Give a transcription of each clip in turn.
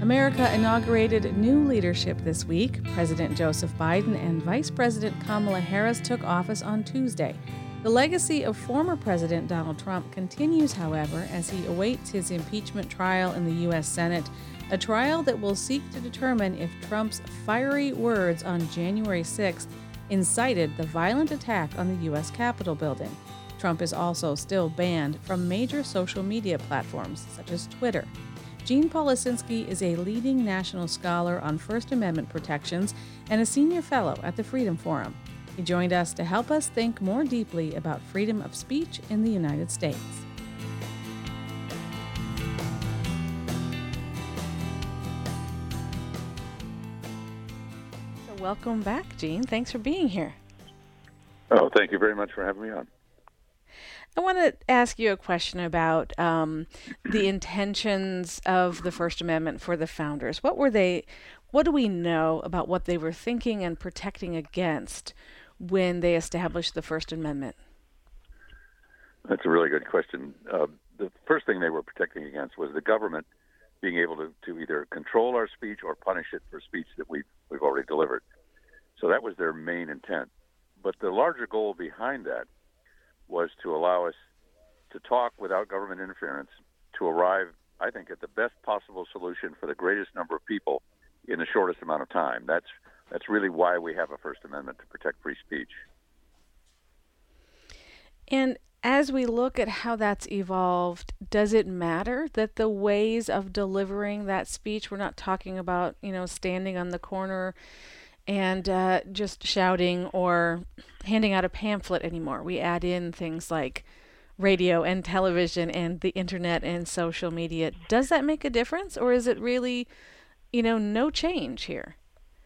America inaugurated new leadership this week. President Joseph Biden and Vice President Kamala Harris took office on Tuesday. The legacy of former President Donald Trump continues, however, as he awaits his impeachment trial in the U.S. Senate, a trial that will seek to determine if Trump's fiery words on January 6th incited the violent attack on the U.S. Capitol building. Trump is also still banned from major social media platforms such as Twitter. Gene Policinski is a leading national scholar on First Amendment protections and a senior fellow at the Freedom Forum. He joined us to help us think more deeply about freedom of speech in the United States. So welcome back, Gene. Thanks for being here. Oh, thank you very much for having me on. I want to ask you a question about the intentions of the First Amendment for the founders. What were they? What do we know about what they were thinking and protecting against when they established the First Amendment? That's a really good question. The first thing they were protecting against was the government being able to either control our speech or punish it for speech that we've already delivered. So that was their main intent. But the larger goal behind that was to allow us to talk without government interference, to arrive, I think, at the best possible solution for the greatest number of people in the shortest amount of time. That's really why we have a First Amendment, to protect free speech. And as we look at how that's evolved, does it matter that the ways of delivering that speech, we're not talking about, standing on the corner and just shouting or handing out a pamphlet anymore. We add in things like radio and television and the internet and social media. Does that make a difference, or is it really, no change here?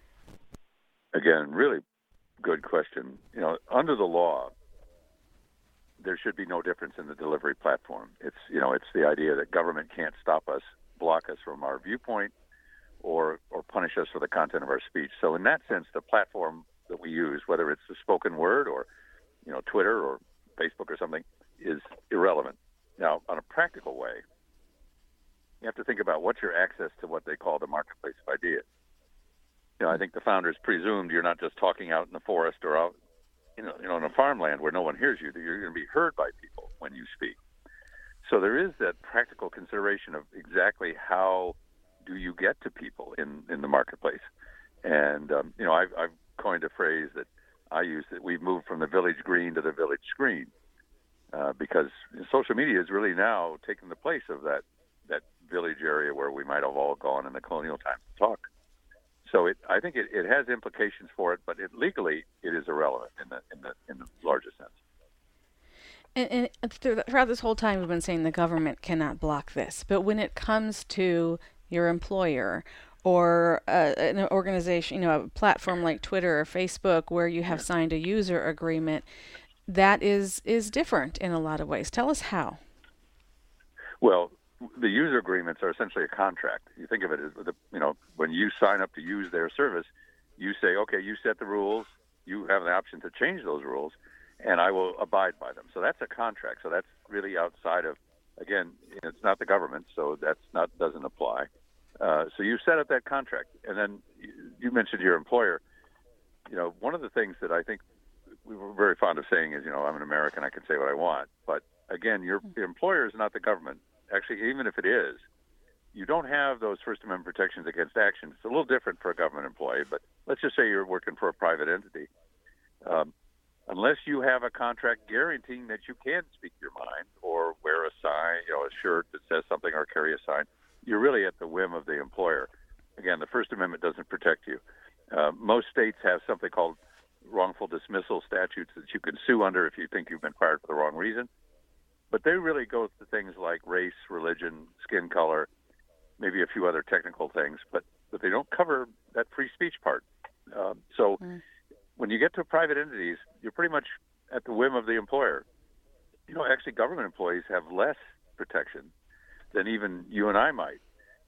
Again, really good question. Under the law, there should be no difference in the delivery platform. It's the idea that government can't stop us, block us from our viewpoint, or punish us for the content of our speech. So in that sense, the platform that we use, whether it's the spoken word or, Twitter or Facebook or something, is irrelevant. Now, on a practical way, you have to think about what's your access to what they call the marketplace of ideas. I think the founders presumed you're not just talking out in the forest or out, in a farmland where no one hears you, that you're going to be heard by people when you speak. So there is that practical consideration of exactly how do you get to people in the marketplace. And, I've coined a phrase that I use, that we've moved from the village green to the village screen, because social media is really now taking the place of that village area where we might have all gone in the colonial times to talk. So I think it has implications for it, but legally it is irrelevant in the larger sense. And throughout this whole time, we've been saying the government cannot block this. But when it comes to your employer or an organization, a platform like Twitter or Facebook, where you have signed a user agreement, that is different in a lot of ways. Tell us how. Well, the user agreements are essentially a contract. You think of it as, when you sign up to use their service, you say, okay, you set the rules, you have the option to change those rules, and I will abide by them. So that's a contract. So that's really outside of, again, it's not the government, so doesn't apply. So you set up that contract, and then you mentioned your employer. One of the things that I think we were very fond of saying is, I'm an American, I can say what I want. But again, your employer is not the government. Actually, even if it is, you don't have those First Amendment protections against action. It's a little different for a government employee, but let's just say you're working for a private entity. Unless you have a contract guaranteeing that you can speak your mind or wear a sign, a shirt that says something, or carry a sign, you're really at the whim of the employer. Again, the First Amendment doesn't protect you. Most states have something called wrongful dismissal statutes that you can sue under if you think you've been fired for the wrong reason. But they really go to things like race, religion, skin color, maybe a few other technical things, but they don't cover that free speech part. When you get to private entities, you're pretty much at the whim of the employer. Actually, government employees have less protection than even you and I might,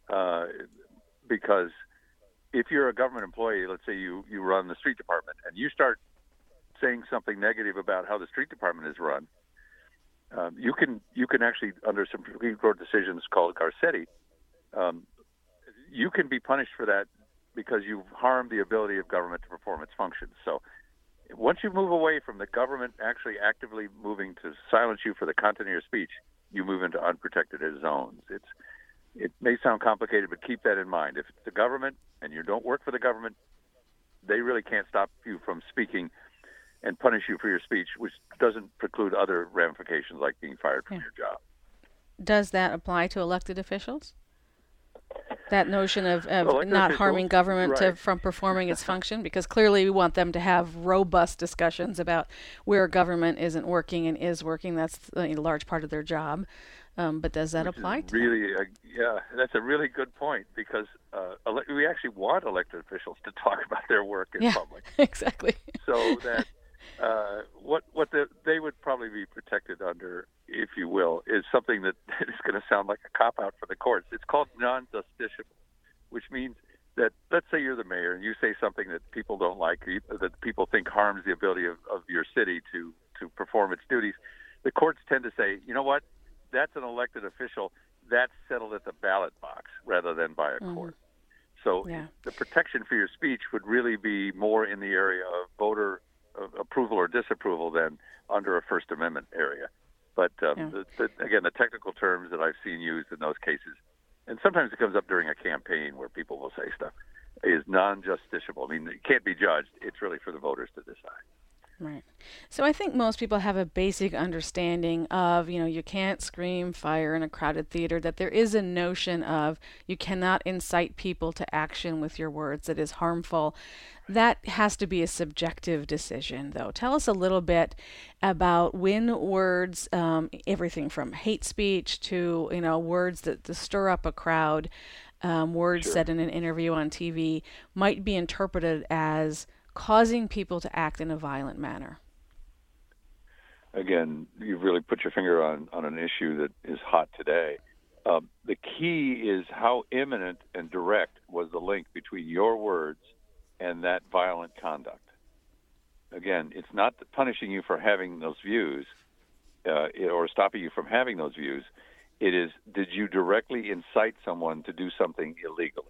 because if you're a government employee, let's say you run the street department, and you start saying something negative about how the street department is run, you can actually, under some Supreme Court decisions called Garcetti, you can be punished for that because you've harmed the ability of government to perform its functions. So once you move away from the government actually actively moving to silence you for the content of your speech, you move into unprotected zones. It may sound complicated, but keep that in mind. If it's the government and you don't work for the government, they really can't stop you from speaking and punish you for your speech, which doesn't preclude other ramifications like being fired from your job. Does that apply to elected officials? That notion of not harming right. government from performing its function? Because clearly we want them to have robust discussions about where government isn't working and is working. That's a large part of their job. But does that apply to really, yeah, that's a really good point, because we actually want elected officials to talk about their work in public. Exactly. So that they would probably be protected under, if you will, is something that is going to sound like a cop-out for the courts. It's called non-justiciable, which means that, let's say you're the mayor and you say something that people don't like, that people think harms the ability of your city to perform its duties. The courts tend to say, you know what, that's an elected official, that's settled at the ballot box rather than by a court. So the protection for your speech would really be more in the area of voter approval or disapproval than under a First Amendment area. But again, the technical terms that I've seen used in those cases, and sometimes it comes up during a campaign where people will say stuff, is non-justiciable. I mean, it can't be judged. It's really for the voters to decide. Right. So I think most people have a basic understanding of, you can't scream fire in a crowded theater, that there is a notion of you cannot incite people to action with your words that is harmful. That has to be a subjective decision, though. Tell us a little bit about when words, everything from hate speech to, words that stir up a crowd, words said in an interview on TV, might be interpreted as causing people to act in a violent manner. Again, you've really put your finger on an issue that is hot today. The key is how imminent and direct was the link between your words and that violent conduct. Again, it's not punishing you for having those views or stopping you from having those views. It is, did you directly incite someone to do something illegally?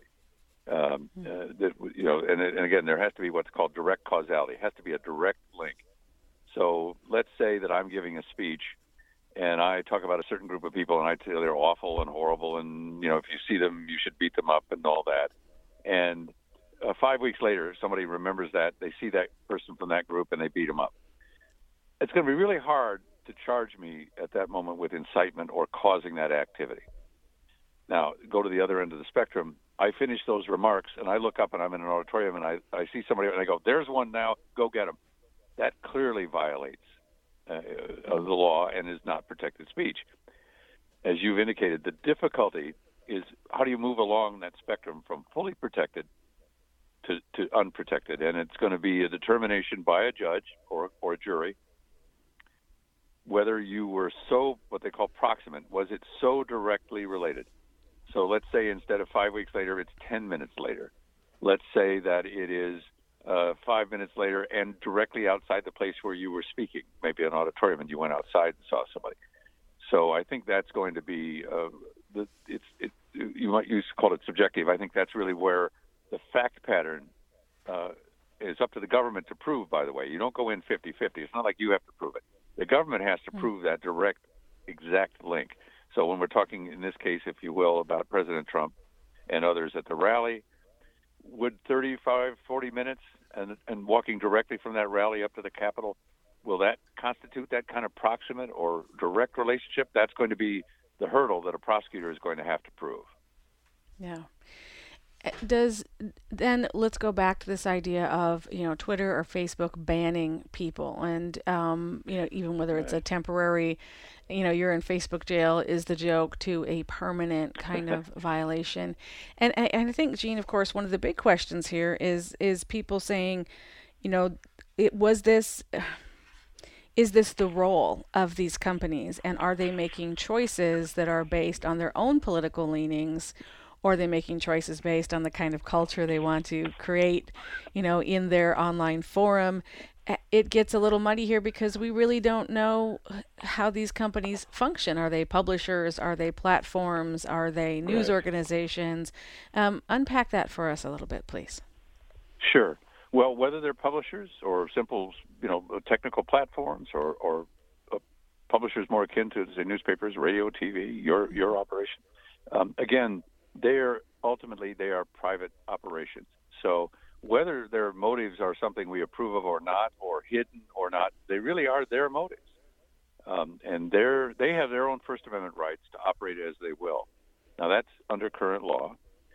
And again, there has to be what's called direct causality. It has to be a direct link. So let's say that I'm giving a speech and I talk about a certain group of people and I say they're awful and horrible and, if you see them, you should beat them up and all that. And 5 weeks later, somebody remembers that, they see that person from that group and they beat them up. It's going to be really hard to charge me at that moment with incitement or causing that activity. Now, go to the other end of the spectrum. I finish those remarks, and I look up, and I'm in an auditorium, and I see somebody, and I go, there's one now, go get him. That clearly violates the law and is not protected speech. As you've indicated, the difficulty is how do you move along that spectrum from fully protected to unprotected, and it's going to be a determination by a judge or a jury whether you were so, what they call proximate, was it so directly related? So let's say instead of 5 weeks later, it's 10 minutes later. Let's say that it is 5 minutes later and directly outside the place where you were speaking, maybe an auditorium, and you went outside and saw somebody. So I think that's going to be, you might call it subjective. I think that's really where the fact pattern is up to the government to prove, by the way. You don't go in 50-50. It's not like you have to prove it. The government has to prove that direct, exact link. So when we're talking, in this case, if you will, about President Trump and others at the rally, would 35, 40 minutes and walking directly from that rally up to the Capitol, will that constitute that kind of proximate or direct relationship? That's going to be the hurdle that a prosecutor is going to have to prove. Yeah. Then let's go back to this idea of, Twitter or Facebook banning people and, even whether it's a temporary, you're in Facebook jail is the joke to a permanent kind of violation. And I think, Gene, of course, one of the big questions here is people saying, is this the role of these companies, and are they making choices that are based on their own political leanings, or are they making choices based on the kind of culture they want to create, in their online forum? it gets a little muddy here because we really don't know how these companies function. Are they publishers? Are they platforms? Are they news organizations? Unpack that for us a little bit, please. Sure. Well, whether they're publishers or simple, technical platforms or publishers more akin to, say, newspapers, radio, TV, your operation, again, they are private operations. So whether their motives are something we approve of or not, or hidden or not, they really are their motives. And they have their own First Amendment rights to operate as they will. Now, that's under current law.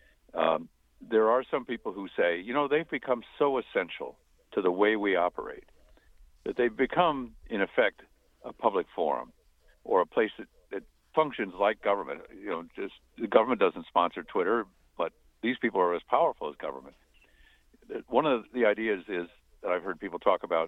There are some people who say, they've become so essential to the way we operate that they've become, in effect, a public forum or a place that functions like government. Just the government doesn't sponsor Twitter, but these people are as powerful as government. One of the ideas is that I've heard people talk about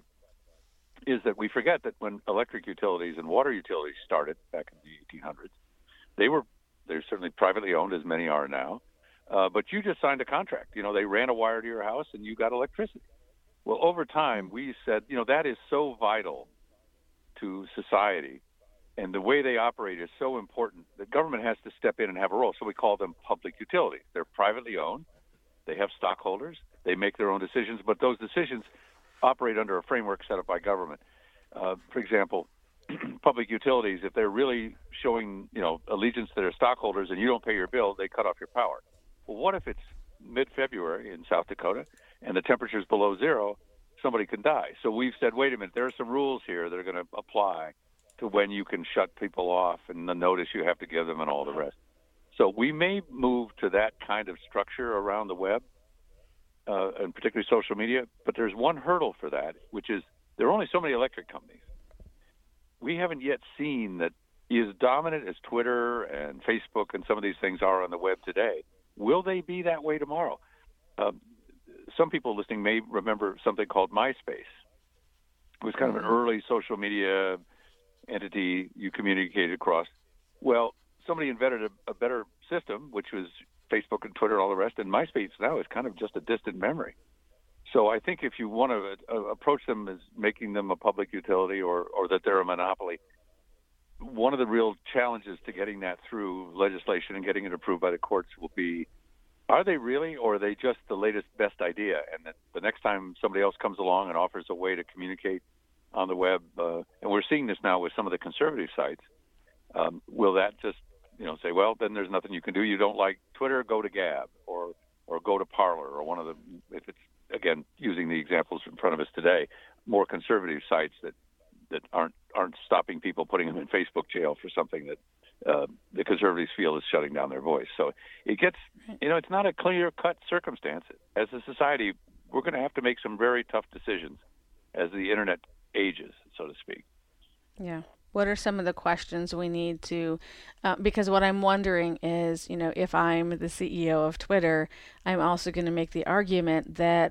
is that we forget that when electric utilities and water utilities started back in the 1800s, they're certainly privately owned, as many are now, but you just signed a contract. They ran a wire to your house and you got electricity. Well, over time, we said, that is so vital to society, and the way they operate is so important that government has to step in and have a role. So we call them public utilities. They're privately owned. They have stockholders. They make their own decisions, but those decisions operate under a framework set up by government. For example, public utilities, if they're really showing, allegiance to their stockholders and you don't pay your bill, they cut off your power. Well, what if it's mid-February in South Dakota and the temperature's below zero? Somebody can die. So we've said, wait a minute, there are some rules here that are going to apply to when you can shut people off and the notice you have to give them and all the rest. So we may move to that kind of structure around the web, and particularly social media, but there's one hurdle for that, which is there are only so many electric companies. We haven't yet seen that as dominant as Twitter and Facebook and some of these things are on the web today. Will they be that way tomorrow? Some people listening may remember something called MySpace. It was kind of an early social media entity you communicated across. Well, somebody invented a better system, which was Facebook and Twitter and all the rest, and MySpace now is kind of just a distant memory. So I think if you want to approach them as making them a public utility or that they're a monopoly, one of the real challenges to getting that through legislation and getting it approved by the courts will be, are they really, or are they just the latest best idea? And that the next time somebody else comes along and offers a way to communicate on the web, and we're seeing this now with some of the conservative sites, will that just say, well, then there's nothing you can do. You don't like Twitter, go to Gab or go to Parler or one of the, if it's, again, using the examples in front of us today, more conservative sites that aren't stopping people, putting them in Facebook jail for something that the conservatives feel is shutting down their voice. So it gets, it's not a clear-cut circumstance. As a society, we're going to have to make some very tough decisions as the Internet ages, so to speak. Yeah. What are some of the questions we need to, because what I'm wondering is, if I'm the CEO of Twitter, I'm also going to make the argument that,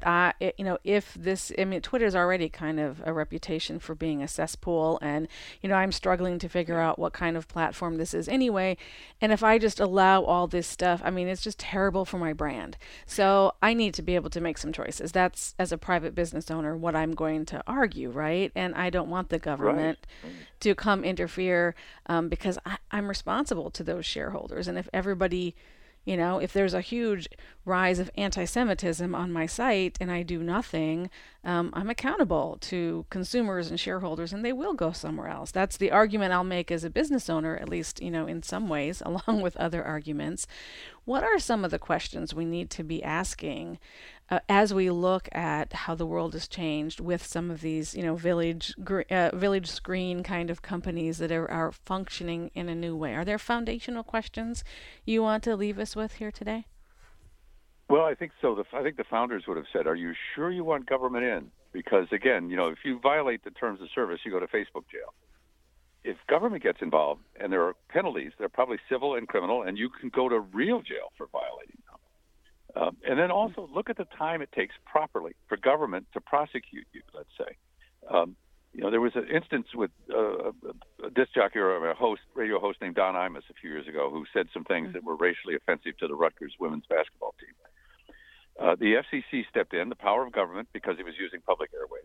Twitter's already kind of a reputation for being a cesspool, and, I'm struggling to figure out what kind of platform this is anyway. And if I just allow all this stuff, it's just terrible for my brand. So I need to be able to make some choices. That's, as a private business owner, what I'm going to argue, right? And I don't want the government to come interfere because I'm responsible to those shareholders. And if everybody, if there's a huge rise of anti-Semitism on my site and I do nothing, I'm accountable to consumers and shareholders, and they will go somewhere else. That's the argument I'll make as a business owner, at least, in some ways, along with other arguments. What are some of the questions we need to be asking as we look at how the world has changed with some of these, village screen kind of companies that are functioning in a new way? Are there foundational questions you want to leave us with here today? Well, I think so. I think the founders would have said, are you sure you want government in? Because, again, if you violate the terms of service, you go to Facebook jail. If government gets involved and there are penalties, they're probably civil and criminal, and you can go to real jail for violating them. And then also look at the time it takes properly for government to prosecute you, let's say. There was an instance with a disc jockey or a radio host named Don Imus a few years ago who said some things that were racially offensive to the Rutgers women's basketball team. The FCC stepped in, the power of government, because he was using public airways.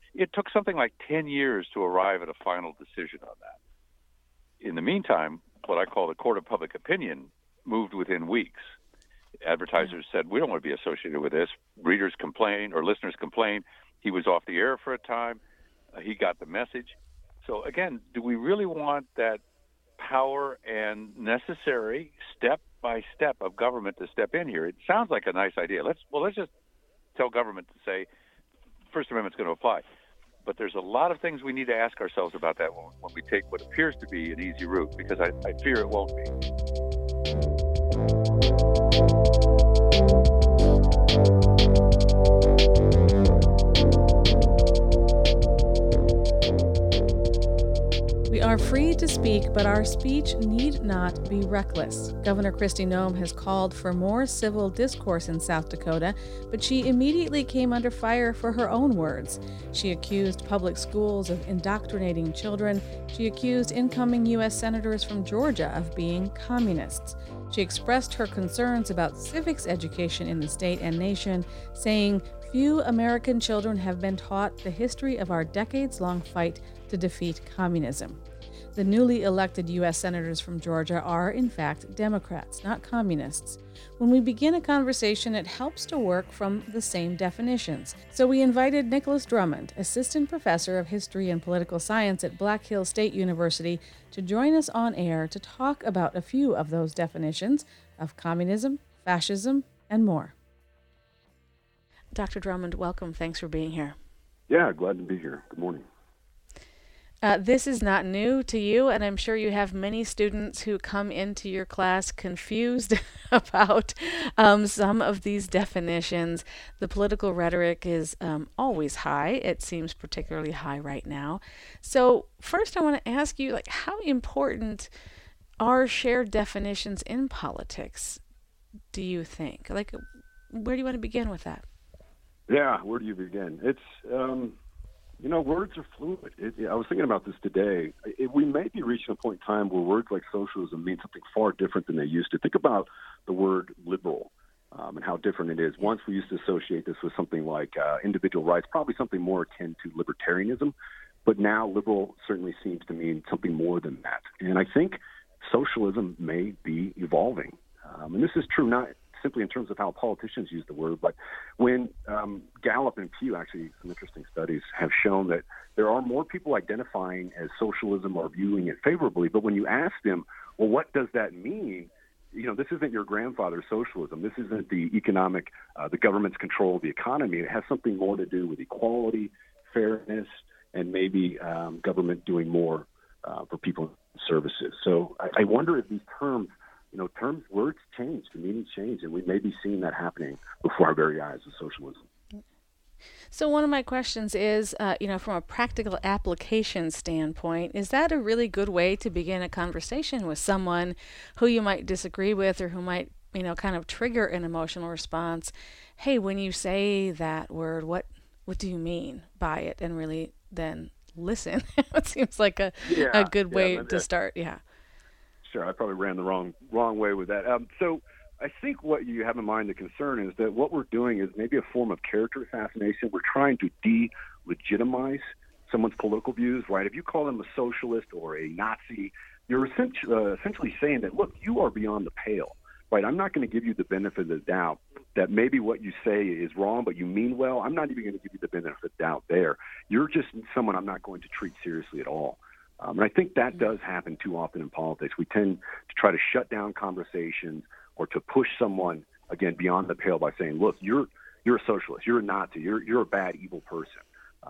It took something like 10 years to arrive at a final decision on that. In the meantime, what I call the court of public opinion moved within weeks. Advertisers said, we don't want to be associated with this. Readers complain or listeners complain. He was off the air for a time. He got the message. So again, do we really want that power and necessary step by step of government to step in here? It sounds like a nice idea. Let's just tell government to say First Amendment's going to apply. But there's a lot of things we need to ask ourselves about that when we take what appears to be an easy route, because I fear it won't be. We are free to speak, but our speech need not be reckless. Governor Kristi Noem has called for more civil discourse in South Dakota, but she immediately came under fire for her own words. She accused public schools of indoctrinating children. She accused incoming U.S. senators from Georgia of being communists. She expressed her concerns about civics education in the state and nation, saying, "Few American children have been taught the history of our decades-long fight to defeat communism." The newly elected U.S. senators from Georgia are, in fact, Democrats, not communists. When we begin a conversation, it helps to work from the same definitions. So we invited Nicholas Drummond, assistant professor of history and political science at Black Hills State University, to join us on air to talk about a few of those definitions of communism, fascism, and more. Dr. Drummond, welcome. Thanks for being here. Yeah, glad to be here. Good morning. This is not new to you, and I'm sure you have many students who come into your class confused about some of these definitions. The political rhetoric is always high. It seems particularly high right now. So first I want to ask you, how important are shared definitions in politics, do you think? Where do you want to begin with that? Yeah, where do you begin? It's... words are fluid. I was thinking about this today. We may be reaching a point in time where words like socialism mean something far different than they used to. Think about the word liberal and how different it is. Once we used to associate this with something like individual rights, probably something more akin to libertarianism. But now liberal certainly seems to mean something more than that. And I think socialism may be evolving. And this is true not simply in terms of how politicians use the word, but when Gallup and Pew, actually some interesting studies, have shown that there are more people identifying as socialism or viewing it favorably, but when you ask them, well, what does that mean? This isn't your grandfather's socialism. This isn't the economic, the government's control of the economy. It has something more to do with equality, fairness, and maybe government doing more for people and services. So I wonder if these terms, words change, the meaning change, and we may be seeing that happening before our very eyes with socialism. So one of my questions is, from a practical application standpoint, is that a really good way to begin a conversation with someone who you might disagree with or who might, kind of trigger an emotional response? Hey, when you say that word, what do you mean by it? And really then listen. It seems like a good way to start. Yeah. Sure, I probably ran the wrong way with that. So I think what you have in mind, the concern is that what we're doing is maybe a form of character assassination. We're trying to delegitimize someone's political views, right? If you call them a socialist or a Nazi, you're essentially saying that, look, you are beyond the pale, right? I'm not going to give you the benefit of the doubt that maybe what you say is wrong, but you mean well. I'm not even going to give you the benefit of the doubt there. You're just someone I'm not going to treat seriously at all. And I think that does happen too often in politics. We tend to try to shut down conversations or to push someone, again, beyond the pale by saying, look, you're a socialist, you're a Nazi, you're a bad, evil person.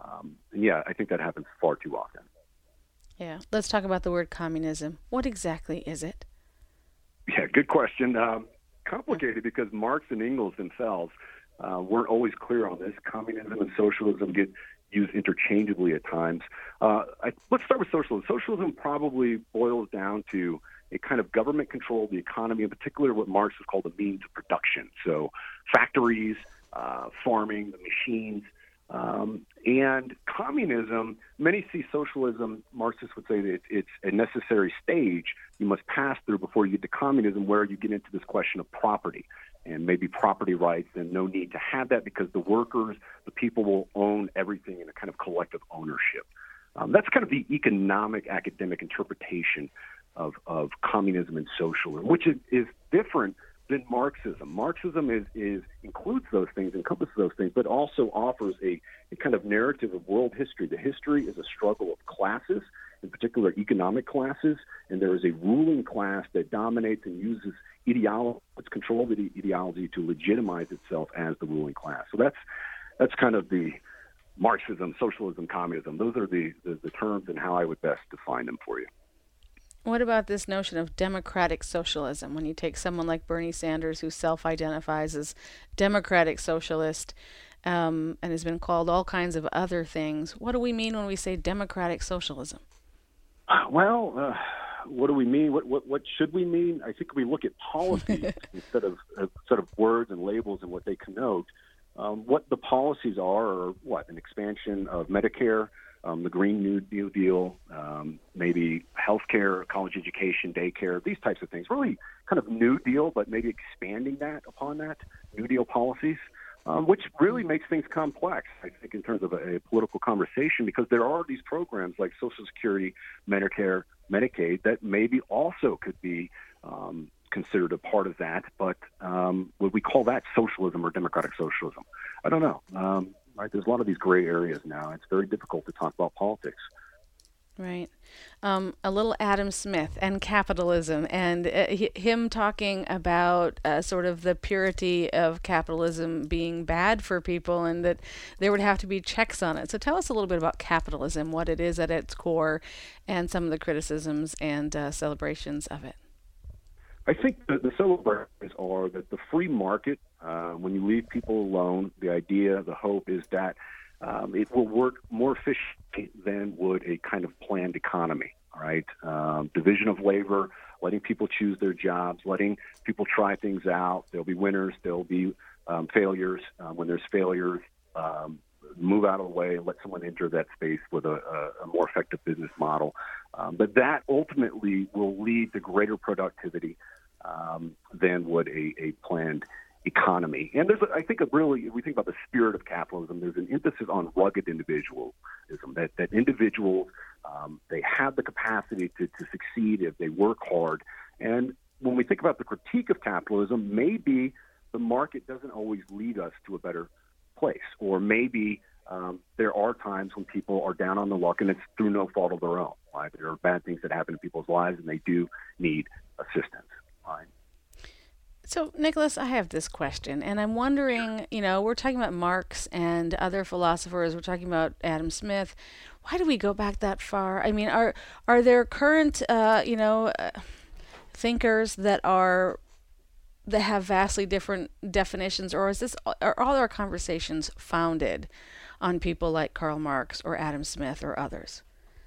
I think that happens far too often. Yeah. Let's talk about the word communism. What exactly is it? Yeah, good question. Complicated because Marx and Engels themselves weren't always clear on this. Communism and socialism get used interchangeably at times. Let's start with socialism. Socialism probably boils down to a kind of government control of the economy, in particular what Marx has called the means of production. So factories, farming, the machines, And communism, many see socialism, Marxists would say that it's a necessary stage you must pass through before you get to communism, where you get into this question of property and maybe property rights, and no need to have that because the workers, the people will own everything in a kind of collective ownership. That's kind of the economic academic interpretation of communism and socialism, which is different than Marxism. Marxism includes those things, encompasses those things, but also offers a kind of narrative of world history. The history is a struggle of classes, in particular economic classes, and there is a ruling class that dominates and uses ideology, its control of the ideology to legitimize itself as the ruling class. So that's kind of the Marxism, socialism, communism. Those are the terms and how I would best define them for you. What about this notion of democratic socialism? When you take someone like Bernie Sanders, who self-identifies as democratic socialist and has been called all kinds of other things, what do we mean when we say democratic socialism? Well, what do we mean? What should we mean? I think we look at policies instead of words and labels and what they connote. What the policies are an expansion of Medicare, the Green New Deal, maybe healthcare, college education, daycare, these types of things. Really kind of New Deal, but maybe expanding that upon that, New Deal policies, which really makes things complex, I think, in terms of a political conversation, because there are these programs like Social Security, Medicare, Medicaid that maybe also could be considered a part of that, but would we call that socialism or democratic socialism? I don't know. Right, there's a lot of these gray areas now. It's very difficult to talk about politics. Right. A little Adam Smith and capitalism, and him talking about sort of the purity of capitalism being bad for people, and that there would have to be checks on it. So tell us a little bit about capitalism, what it is at its core, and some of the criticisms and celebrations of it. I think the celebrations are that the free market, when you leave people alone, the idea, the hope is that it will work more efficiently than would a kind of planned economy, all right? Division of labor, letting people choose their jobs, letting people try things out. There'll be winners, there'll be failures. When there's failures, move out of the way and let someone enter that space with a more effective business model. But that ultimately will lead to greater productivity than would a planned economy. And there's, I think, if we think about the spirit of capitalism, there's an emphasis on rugged individualism, that individuals, they have the capacity to succeed if they work hard. And when we think about the critique of capitalism, maybe the market doesn't always lead us to a better place, or maybe there are times when people are down on the luck and it's through no fault of their own. Right? There are bad things that happen in people's lives and they do need assistance. Right? So, Nicholas, I have this question, and I'm wondering, we're talking about Marx and other philosophers, we're talking about Adam Smith. Why do we go back that far? I mean, are there current, thinkers that have vastly different definitions, or are all our conversations founded on people like Karl Marx or Adam Smith or others?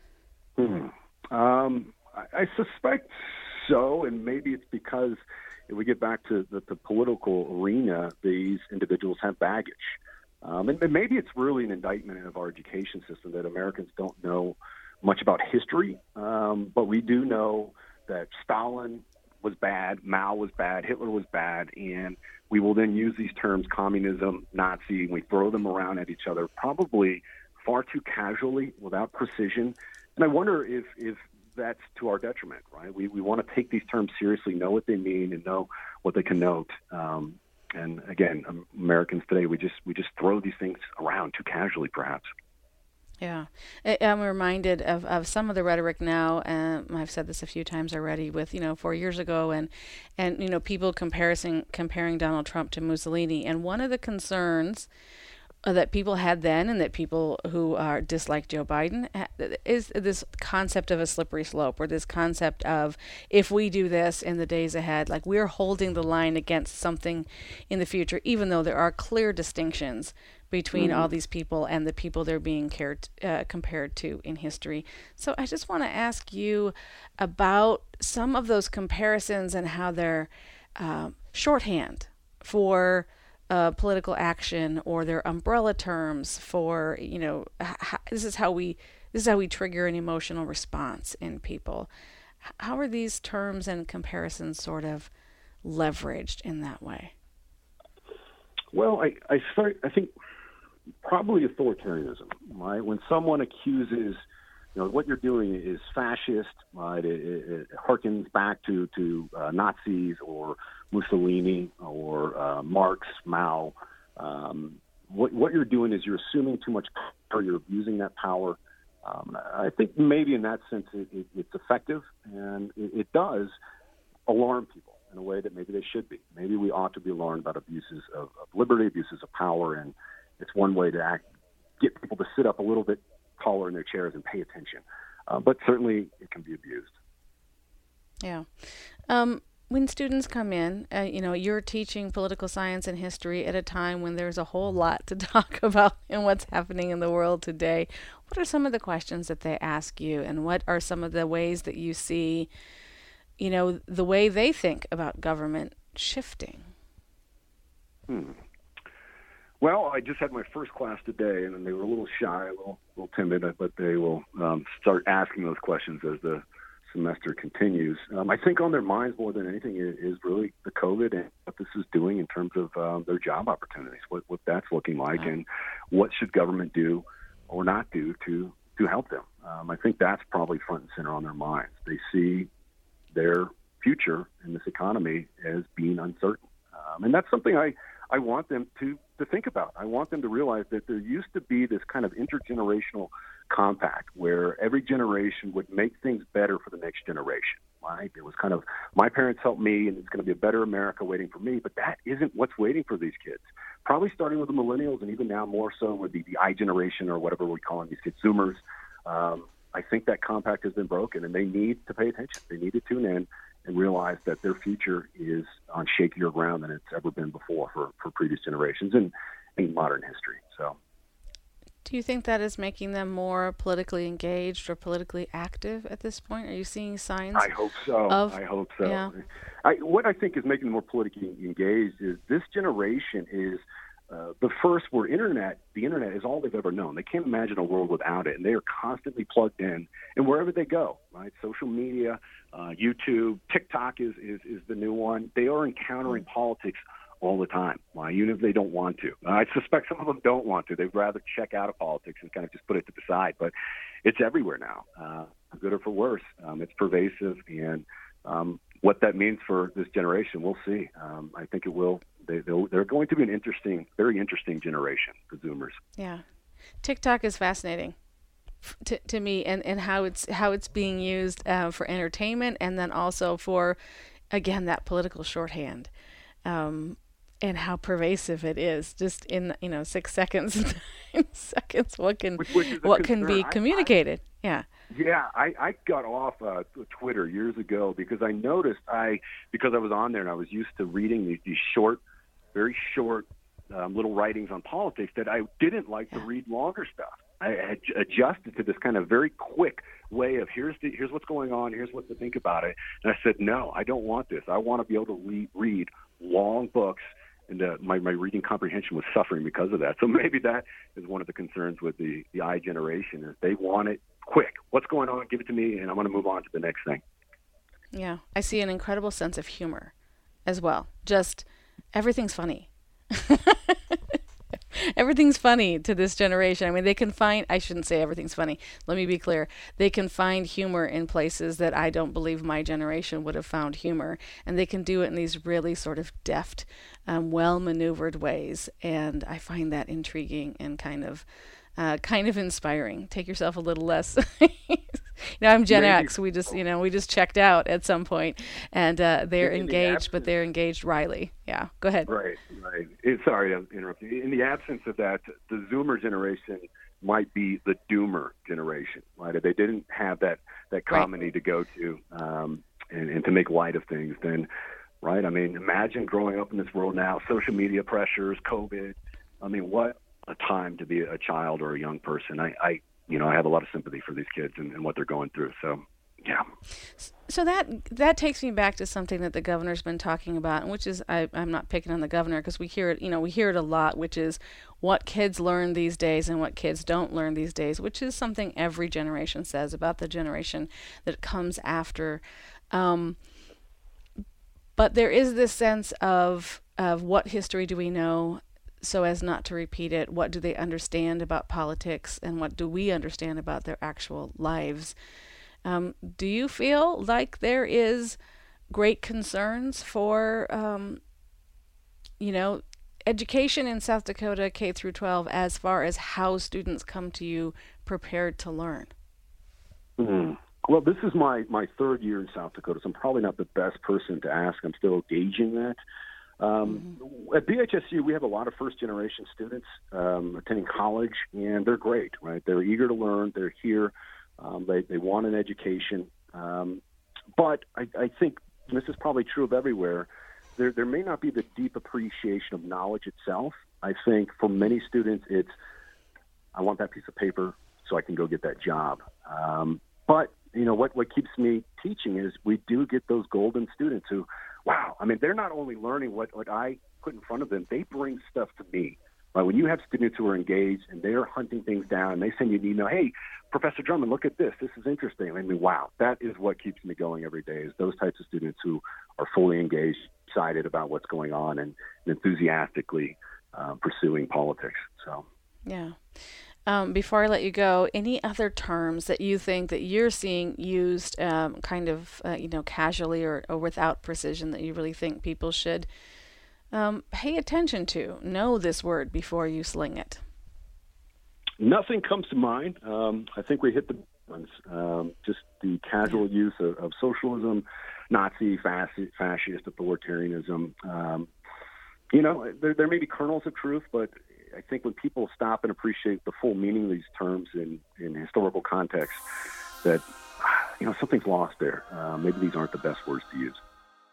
I suspect so, and maybe it's because if we get back to the political arena, these individuals have baggage. And maybe it's really an indictment of our education system that Americans don't know much about history, but we do know that Stalin was bad, Mao was bad, Hitler was bad, and we will then use these terms, communism, Nazi, and we throw them around at each other, probably far too casually, without precision. And I wonder if that's to our detriment, right? We want to take these terms seriously, know what they mean, and know what they connote. And again, Americans today, we just throw these things around too casually, perhaps. Yeah. I'm reminded of some of the rhetoric now, I've said this a few times already, with, 4 years ago, and people comparing Donald Trump to Mussolini. And one of the concerns that people had then, and that people who dislike Joe Biden, is this concept of a slippery slope, or this concept of, if we do this in the days ahead, like we're holding the line against something in the future, even though there are clear distinctions between all these people and the people they're being compared to in history. So I just want to ask you about some of those comparisons and how they're shorthand for political action or their umbrella terms for, this is how we trigger an emotional response in people. How are these terms and comparisons sort of leveraged in that way? Well, I think probably authoritarianism, right? When someone accuses, what you're doing is fascist, right? It harkens back to Nazis or Mussolini or Marx, Mao. What you're doing is you're assuming too much power. You're abusing that power. I think maybe in that sense it's effective, and it does alarm people in a way that maybe they should be. Maybe we ought to be alarmed about abuses of liberty, abuses of power, and it's one way to get people to sit up a little bit taller in their chairs and pay attention. But certainly it can be abused. Yeah. When students come in, you're teaching political science and history at a time when there's a whole lot to talk about in what's happening in the world today. What are some of the questions that they ask you, and what are some of the ways that you see, the way they think about government shifting? Well, I just had my first class today, and they were a little shy, a little timid, but they will start asking those questions as the semester continues. I think on their minds more than anything is really the COVID and what this is doing in terms of their job opportunities, what that's looking like, and what should government do or not do to help them. I think that's probably front and center on their minds. They see their future in this economy as being uncertain. And that's something I want them to think about. I want them to realize that there used to be this kind of intergenerational compact where every generation would make things better for the next generation, right? It was kind of, my parents helped me and it's going to be a better America waiting for me, but that isn't what's waiting for these kids. Probably starting with the millennials and even now more so with the I generation or whatever we're calling these kids, Zoomers. I think that compact has been broken and they need to pay attention. They need to tune in and realize that their future is on shakier ground than it's ever been before for previous generations and in modern history. So, do you think that is making them more politically engaged or politically active at this point? Are you seeing signs? I hope so. I hope so. Yeah. What I think is making them more politically engaged is this generation is the first where the internet is all they've ever known. They can't imagine a world without it, and they are constantly plugged in. And wherever they go, right, social media, YouTube, TikTok is the new one. They are encountering politics all the time, even if they don't want to. I suspect some of them don't want to. They'd rather check out of politics and kind of just put it to the side. But it's everywhere now, for good or for worse. It's pervasive, and what that means for this generation, we'll see. I think it will. They're going to be an very interesting generation, the Zoomers. Yeah, TikTok is fascinating to me, and how it's being used for entertainment, and then also for, again, that political shorthand, and how pervasive it is. Just in 6 seconds, 9 seconds, what can be communicated? Yeah. Yeah, I got off Twitter years ago because I noticed because I was on there and I was used to reading these short, very short little writings on politics that I didn't like to read longer stuff. I had adjusted to this kind of very quick way of here's what's going on, here's what to think about it. And I said, no, I don't want this. I want to be able to read long books. And my reading comprehension was suffering because of that. So maybe that is one of the concerns with the I generation is they want it quick. What's going on? Give it to me, and I'm going to move on to the next thing. Yeah, I see an incredible sense of humor as well. Just everything's funny. Everything's funny to this generation. I mean, they can find, I shouldn't say everything's funny. Let me be clear. They can find humor in places that I don't believe my generation would have found humor. And they can do it in these really sort of deft, well-maneuvered ways. And I find that intriguing and kind of inspiring. Take yourself a little less. I'm Gen X. We just checked out at some point, and they're engaged, but they're engaged wryly. Yeah, go ahead. Right. Sorry to interrupt you. In the absence of that, the Zoomer generation might be the Doomer generation. Right? If they didn't have that comedy to go to and to make light of things, then, right? I mean, imagine growing up in this world now, social media pressures, COVID. I mean, what a time to be a child or a young person. I have a lot of sympathy for these kids and what they're going through. So Yeah. So that takes me back to something that the governor's been talking about, and which is I'm not picking on the governor because we hear it, we hear it a lot, which is what kids learn these days and what kids don't learn these days, which is something every generation says about the generation that comes after. But there is this sense of what history do we know so as not to repeat it? What do they understand about politics, and what do we understand about their actual lives? Do you feel like there is great concerns for, education in South Dakota K through 12 as far as how students come to you prepared to learn? Mm-hmm. Well, this is my third year in South Dakota, so I'm probably not the best person to ask. I'm still gauging that. At BHSU, we have a lot of first-generation students attending college, and they're great, right? They're eager to learn. They're here. They want an education. But I think, and this is probably true of everywhere, there may not be the deep appreciation of knowledge itself. I think for many students, it's, I want that piece of paper so I can go get that job. But, what keeps me teaching is we do get those golden students who, wow, I mean, they're not only learning what I put in front of them, they bring stuff to me. Right? When you have students who are engaged and they're hunting things down, and they send you an email, hey, Professor Drummond, look at this. This is interesting. I mean, wow, that is what keeps me going every day, is those types of students who are fully engaged, excited about what's going on, and enthusiastically pursuing politics. So, yeah. Before I let you go, any other terms that you think that you're seeing used casually or without precision that you really think people should pay attention to? Know this word before you sling it. Nothing comes to mind. I think we hit the ones. Just the casual use of socialism, Nazi, fascist, authoritarianism. There may be kernels of truth, but I think when people stop and appreciate the full meaning of these terms in historical context, that something's lost there. Maybe these aren't the best words to use.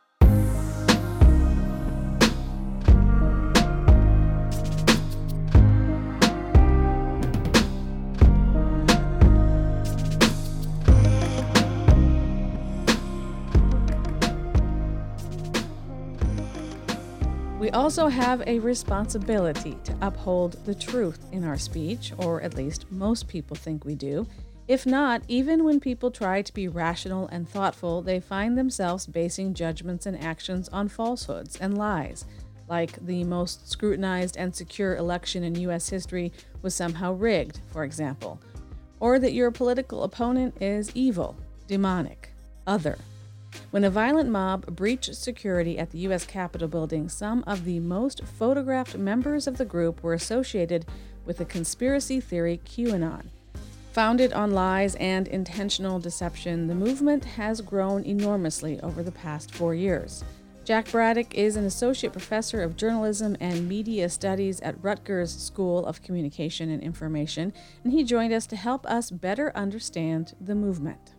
We also have a responsibility to uphold the truth in our speech, or at least most people think we do. If not, even when people try to be rational and thoughtful, they find themselves basing judgments and actions on falsehoods and lies, like the most scrutinized and secure election in U.S. history was somehow rigged, for example, or that your political opponent is evil, demonic, other. When a violent mob breached security at the U.S. Capitol building, some of the most photographed members of the group were associated with the conspiracy theory QAnon. Founded on lies and intentional deception, the movement has grown enormously over the past 4 years. Jack Braddock is an associate professor of journalism and media studies at Rutgers School of Communication and Information, and he joined us to help us better understand the movement.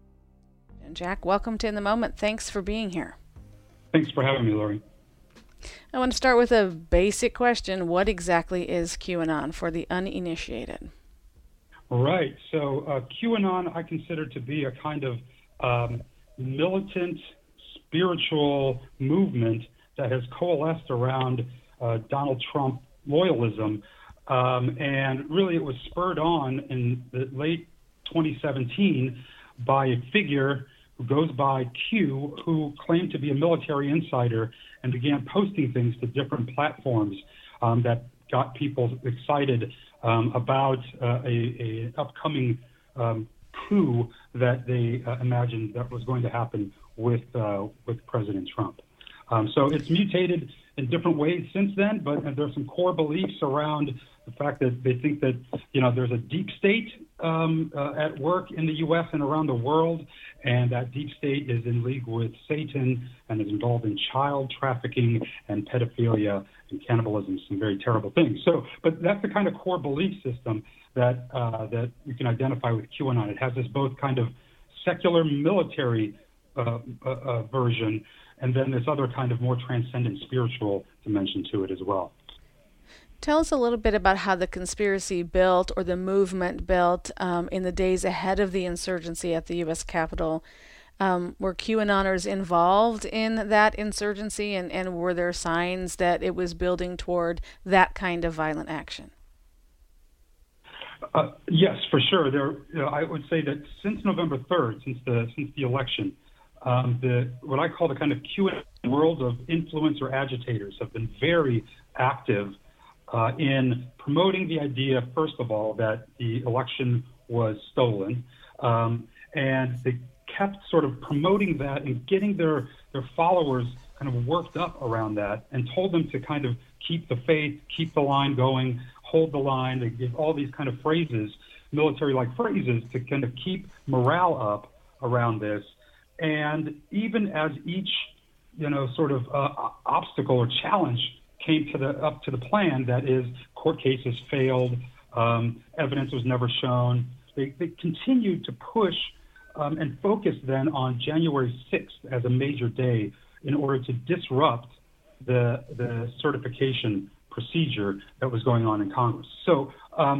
And Jack, welcome to In the Moment. Thanks for being here. Thanks for having me, Lori. I want to start with a basic question. What exactly is QAnon for the uninitiated? Right. So QAnon I consider to be a kind of militant, spiritual movement that has coalesced around Donald Trump loyalism. And really it was spurred on in the late 2017 by a figure who goes by Q, who claimed to be a military insider and began posting things to different platforms that got people excited about a upcoming coup that they imagined that was going to happen with President Trump. So it's mutated in different ways since then, but there's some core beliefs around the fact that they think that there's a deep state at work in the U.S. and around the world, and that deep state is in league with Satan and is involved in child trafficking and pedophilia and cannibalism, some very terrible things. But that's the kind of core belief system that that you can identify with QAnon. It has this both kind of secular military version, and then this other kind of more transcendent spiritual dimension to it as well. Tell us a little bit about how the conspiracy built or the movement built in the days ahead of the insurgency at the U.S. Capitol. Were QAnoners involved in that insurgency, and were there signs that it was building toward that kind of violent action? Yes, for sure. I would say that since November 3rd, since the election, what I call the kind of QAnon world of influencer agitators have been very active in promoting the idea, first of all, that the election was stolen, and they kept sort of promoting that and getting their followers kind of worked up around that, and told them to kind of keep the faith, keep the line going, hold the line. They give all these kind of phrases, military-like phrases, to kind of keep morale up around this. And even as each, sort of obstacle or challenge came up to the plan, that is, court cases failed, evidence was never shown, they continued to push and focus then on January 6th as a major day in order to disrupt the certification procedure that was going on in Congress. So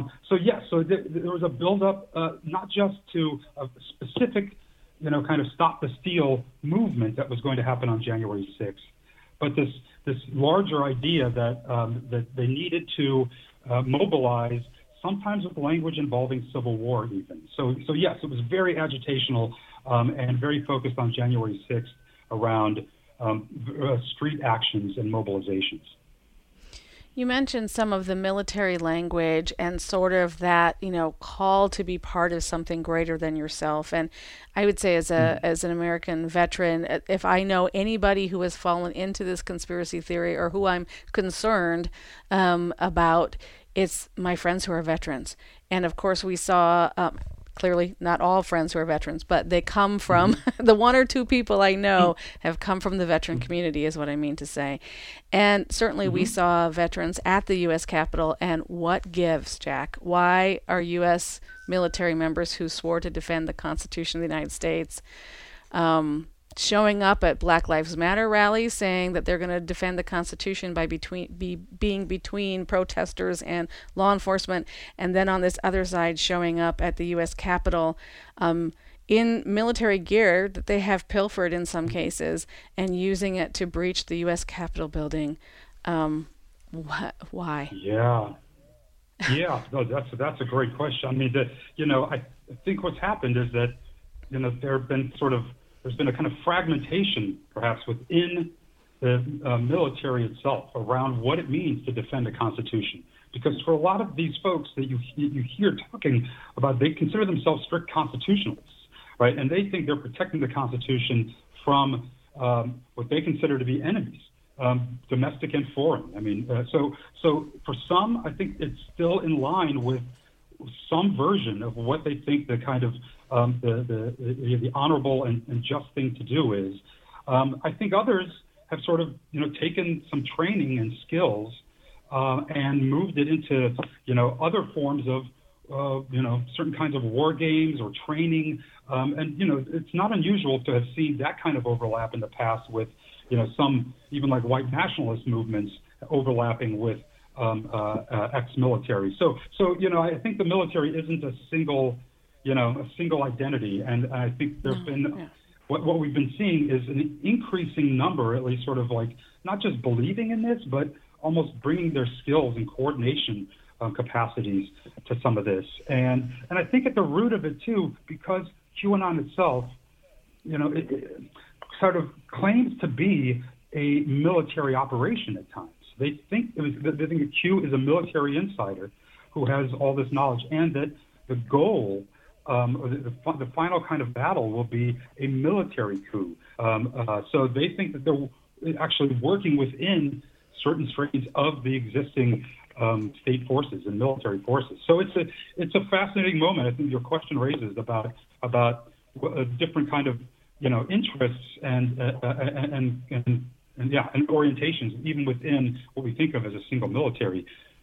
there was a buildup, not just to a specific, kind of stop the steal movement that was going to happen on January 6th, but this larger idea that they needed to mobilize, sometimes with language involving civil war even. So yes, it was very agitational and very focused on January 6th around street actions and mobilizations. You mentioned some of the military language and sort of that, call to be part of something greater than yourself. And I would say as an American veteran, if I know anybody who has fallen into this conspiracy theory or who I'm concerned about, it's my friends who are veterans. And of course we saw, clearly not all friends who are veterans, but they come from, the one or two people I know have come from the veteran community, is what I mean to say. And certainly we saw veterans at the U.S. Capitol, and what gives, Jack? Why are U.S. military members who swore to defend the Constitution of the United States showing up at Black Lives Matter rallies saying that they're going to defend the Constitution by being between protesters and law enforcement, and then on this other side showing up at the U.S. Capitol in military gear that they have pilfered in some cases and using it to breach the U.S. Capitol building? Why? Yeah, no, that's a great question. I mean, I think what's happened is that there's been a kind of fragmentation, perhaps, within the military itself around what it means to defend the Constitution. Because for a lot of these folks that you hear talking about, they consider themselves strict constitutionalists, right? And they think they're protecting the Constitution from what they consider to be enemies, domestic and foreign. I mean, so for some, I think it's still in line with some version of what they think the kind of the honorable and just thing to do is. I think others have sort of taken some training and skills and moved it into other forms of certain kinds of war games or training, and it's not unusual to have seen that kind of overlap in the past with some even like white nationalist movements overlapping with ex-military. So I think the military isn't a single identity, and I think there's been what we've been seeing is an increasing number, at least sort of like not just believing in this, but almost bringing their skills and coordination capacities to some of this. And I think at the root of it too, because QAnon itself, it sort of claims to be a military operation at times. They think Q is a military insider who has all this knowledge, and that the goal, the final kind of battle, will be a military coup. So they think that they're actually working within certain strains of the existing state forces and military forces. So it's a fascinating moment. I think your question raises about a different kind of interests and orientations, even within what we think of as a single military.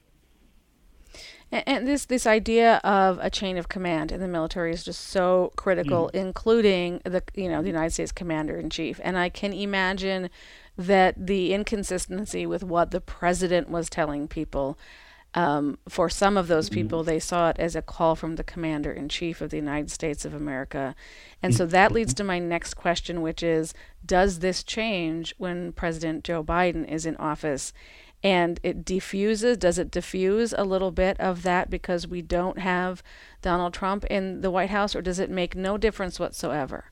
And this idea of a chain of command in the military is just so critical, including the United States Commander in Chief. And I can imagine that the inconsistency with what the president was telling people For some of those people, they saw it as a call from the Commander-in-Chief of the United States of America. And so that leads to my next question, which is, does this change when President Joe Biden is in office? And does it diffuse a little bit of that because we don't have Donald Trump in the White House, or does it make no difference whatsoever?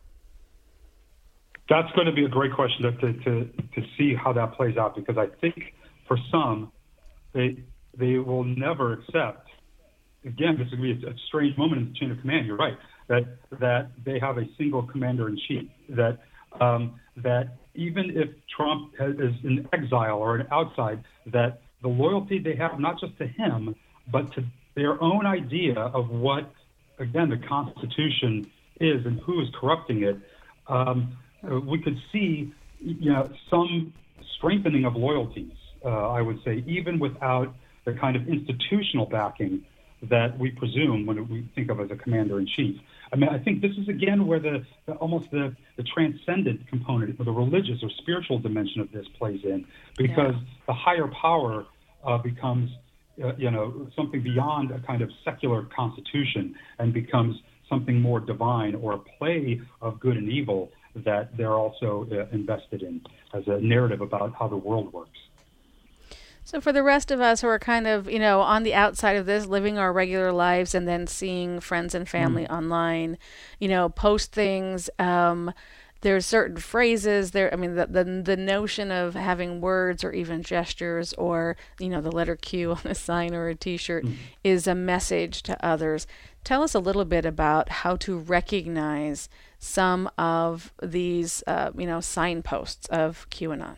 That's going to be a great question to see how that plays out, because I think for some, they will never accept. Again, this is going to be a strange moment in the chain of command. You're right that they have a single commander-in-chief. That even if Trump is in exile or an outside, that the loyalty they have not just to him but to their own idea of what, again, the Constitution is and who is corrupting it. We could see, some strengthening of loyalties. I would say, even without the kind of institutional backing that we presume when we think of as a commander-in-chief. I mean, I think this is, again, where the transcendent component, or the religious or spiritual dimension of this plays in, because the higher power becomes, something beyond a kind of secular constitution and becomes something more divine, or a play of good and evil that they're also invested in as a narrative about how the world works. So for the rest of us who are kind of, on the outside of this, living our regular lives and then seeing friends and family online, post things, there's certain phrases there. I mean, the notion of having words or even gestures or, the letter Q on a sign or a T-shirt is a message to others. Tell us a little bit about how to recognize some of these, signposts of QAnon.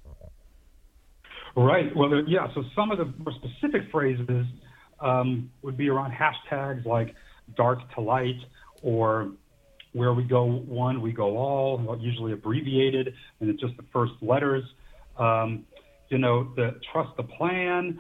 Right. Well, so some of the more specific phrases would be around hashtags like dark to light, or where we go one, we go all, usually abbreviated, and it's just the first letters. The trust the plan,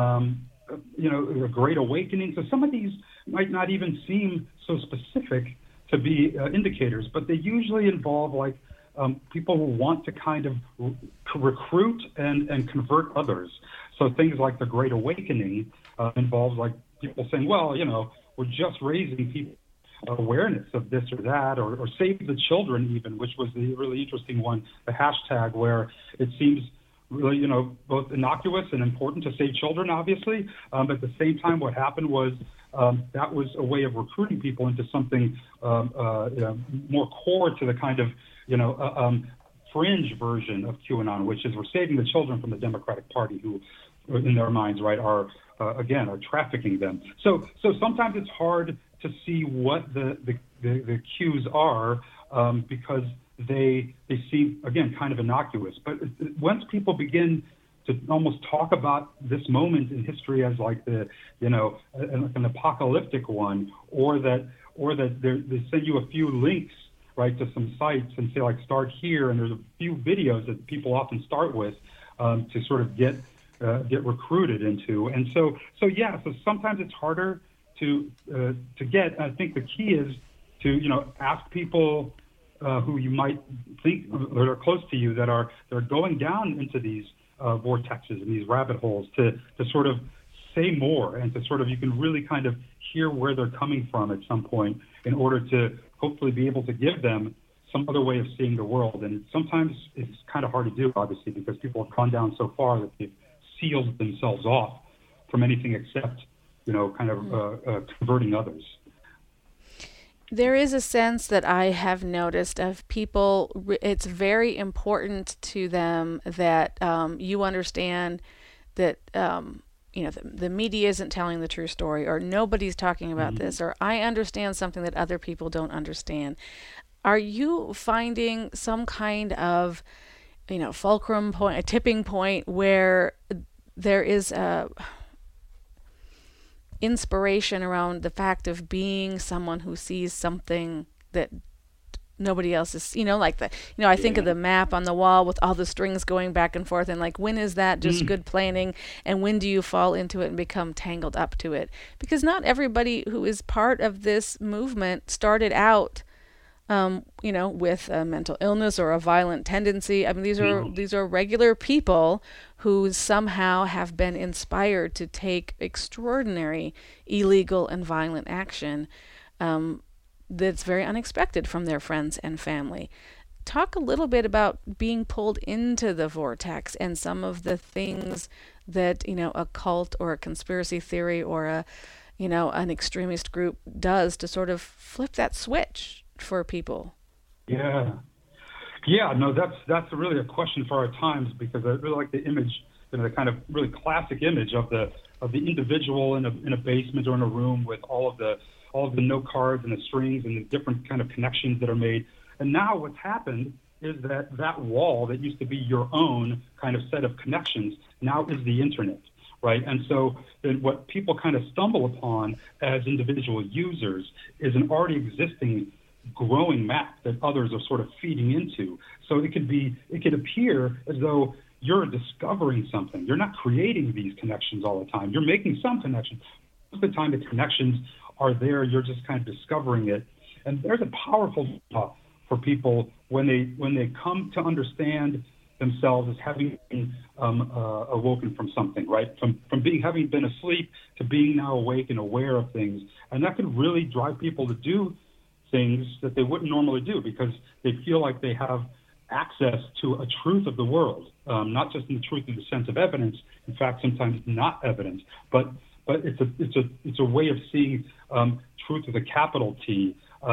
the Great Awakening. So some of these might not even seem so specific to be indicators, but they usually involve people who want to kind of recruit and convert others. So things like the Great Awakening involves people saying, well, we're just raising people awareness of this or that, or save the children even, which was the really interesting one, the hashtag, where it seems really, both innocuous and important to save children, obviously. But at the same time, what happened was that was a way of recruiting people into something more core to the kind of, fringe version of QAnon, which is we're saving the children from the Democratic Party, who, in their minds, right, are trafficking them. So sometimes it's hard to see what the cues are because they seem, again, kind of innocuous. But once people begin to almost talk about this moment in history as an apocalyptic one, or that they send you a few links, right, to some sites and say start here, and there's a few videos that people often start with to sort of get recruited into, and so sometimes it's harder to get. I think the key is to ask people who you might think that are close to you that are going down into these vortexes and these rabbit holes to sort of say more, and to sort of, you can really kind of hear where they're coming from at some point in order to hopefully be able to give them some other way of seeing the world. And sometimes it's kind of hard to do, obviously, because people have gone down so far that they've sealed themselves off from anything except, converting others. There is a sense that I have noticed of people, it's very important to them that you understand that, the media isn't telling the true story, or nobody's talking about this, or I understand something that other people don't understand. Are you finding some kind of, fulcrum point, a tipping point where there is a inspiration around the fact of being someone who sees something that nobody else is, I think of the map on the wall with all the strings going back and forth, and when is that just good planning, and when do you fall into it and become tangled up to it? Because not everybody who is part of this movement started out with a mental illness or a violent tendency. I mean, these are regular people who somehow have been inspired to take extraordinary illegal and violent action that's very unexpected from their friends and family. Talk a little bit about being pulled into the vortex and some of the things that, a cult or a conspiracy theory or an extremist group does to sort of flip that switch for people. Yeah, no, that's really a question for our times, because I really like the image, the kind of really classic image of the individual in a basement or in a room with all of the note cards and the strings and the different kind of connections that are made. And now what's happened is that wall that used to be your own kind of set of connections now is the internet, right? And so then what people kind of stumble upon as individual users is an already existing growing map that others are sort of feeding into. So it could appear as though you're discovering something. You're not creating these connections all the time. You're making some connections. Most of the time the connections are there. You're just kind of discovering it. And there's a powerful for people when they come to understand themselves as having been awoken from something, right? From having been asleep to being now awake and aware of things. And that can really drive people to do things that they wouldn't normally do, because they feel like they have access to a truth of the world, not just in the truth in the sense of evidence. In fact, sometimes not evidence, but it's a way of seeing truth with a capital T,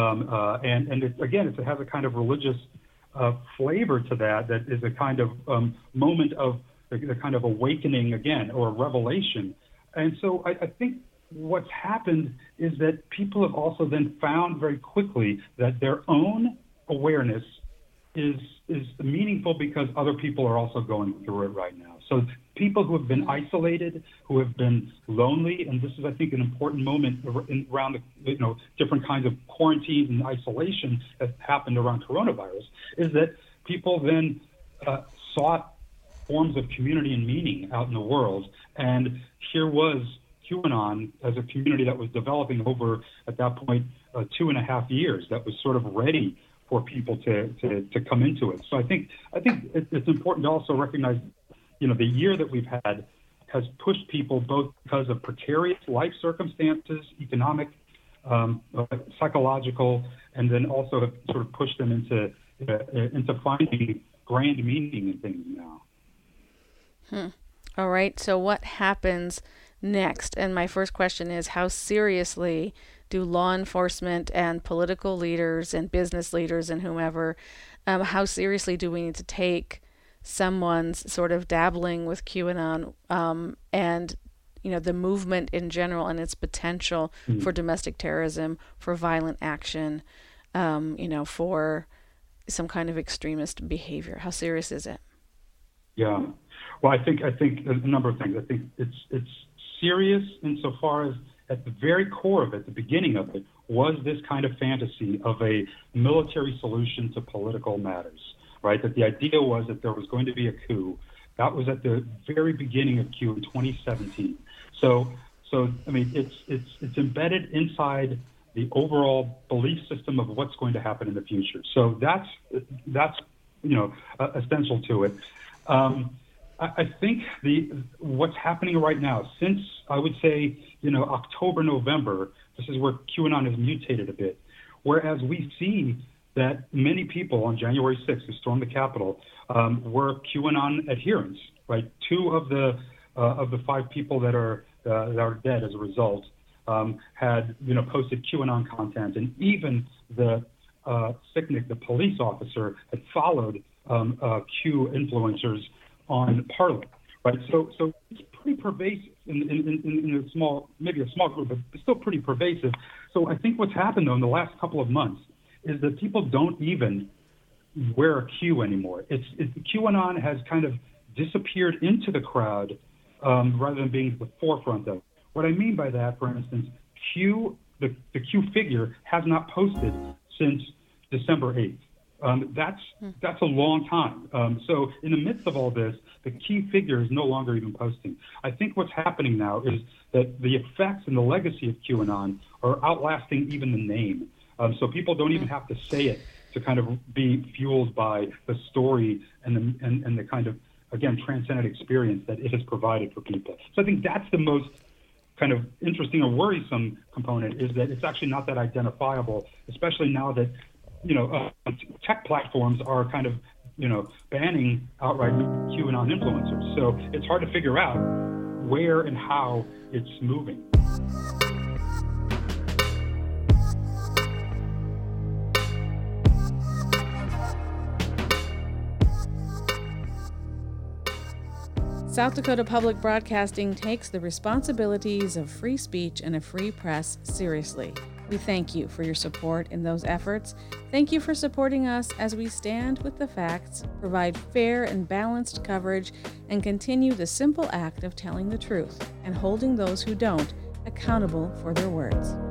and it has a kind of religious flavor to that is a kind of moment of the kind of awakening again, or a revelation. And so I think what's happened is that people have also then found very quickly that their own awareness is meaningful because other people are also going through it right now. So people who have been isolated, who have been lonely, and this is, I think, an important moment around the different kinds of quarantines and isolation that happened around coronavirus, is that people then sought forms of community and meaning out in the world. And here was QAnon as a community that was developing over, at that point, 2.5 years, that was sort of ready for people to come into it. So I think it's important to also recognize, the year that we've had has pushed people both because of precarious life circumstances, economic, psychological, and then also have sort of pushed them into finding grand meaning in things now. All right. So what happens next? And my first question is, how seriously do law enforcement and political leaders and business leaders and whomever, how seriously do we need to take someone's sort of dabbling with QAnon and the movement in general and its potential for domestic terrorism, for violent action, for some kind of extremist behavior? How serious is it? Yeah. Well, I think a number of things. I think it's serious insofar as at the very core of it, the beginning of it, was this kind of fantasy of a military solution to political matters, right? That the idea was that there was going to be a coup. That was at the very beginning of Q in 2017. So I mean, it's embedded inside the overall belief system of what's going to happen in the future. So that's essential to it. I think what's happening right now, since I would say, October, November, this is where QAnon has mutated a bit. Whereas we see that many people on January 6th who stormed the Capitol were QAnon adherents, right? 2 of the 5 people that are dead as a result had posted QAnon content, and even the Sicknick, the police officer, had followed Q influencers on Parler, right? So it's pretty pervasive in a small group, but it's still pretty pervasive. So I think what's happened though in the last couple of months is that people don't even wear a Q anymore. QAnon has kind of disappeared into the crowd rather than being at the forefront of it. What I mean by that, for instance, the Q figure has not posted since December 8th. That's a long time. So in the midst of all this, the key figure is no longer even posting. I think what's happening now is that the effects and the legacy of QAnon are outlasting even the name. So people don't even have to say it to kind of be fueled by the story and the kind of, again, transcendent experience that it has provided for people. So I think that's the most kind of interesting or worrisome component, is that it's actually not that identifiable, especially now that, tech platforms are kind of, banning outright QAnon influencers. So it's hard to figure out where and how it's moving. South Dakota Public Broadcasting takes the responsibilities of free speech and a free press seriously. We thank you for your support in those efforts. Thank you for supporting us as we stand with the facts, provide fair and balanced coverage, and continue the simple act of telling the truth and holding those who don't accountable for their words.